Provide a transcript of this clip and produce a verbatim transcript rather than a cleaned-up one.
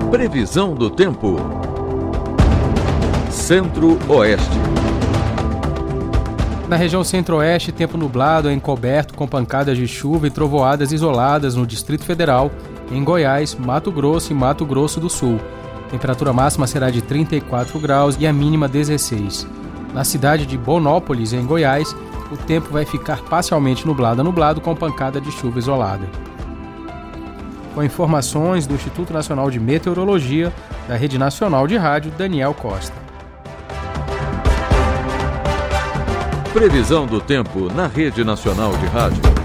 Previsão do tempo. Centro-Oeste. Na região centro-oeste, tempo nublado, encoberto com pancadas de chuva e trovoadas isoladas no Distrito Federal, em Goiás, Mato Grosso e Mato Grosso do Sul. Temperatura máxima será de trinta e quatro graus e a mínima dezesseis. Na cidade de Bonópolis, em Goiás, o tempo vai ficar parcialmente nublado a nublado com pancada de chuva isolada. Com informações do Instituto Nacional de Meteorologia, da Rede Nacional de Rádio, Daniel Costa. Previsão do tempo na Rede Nacional de Rádio.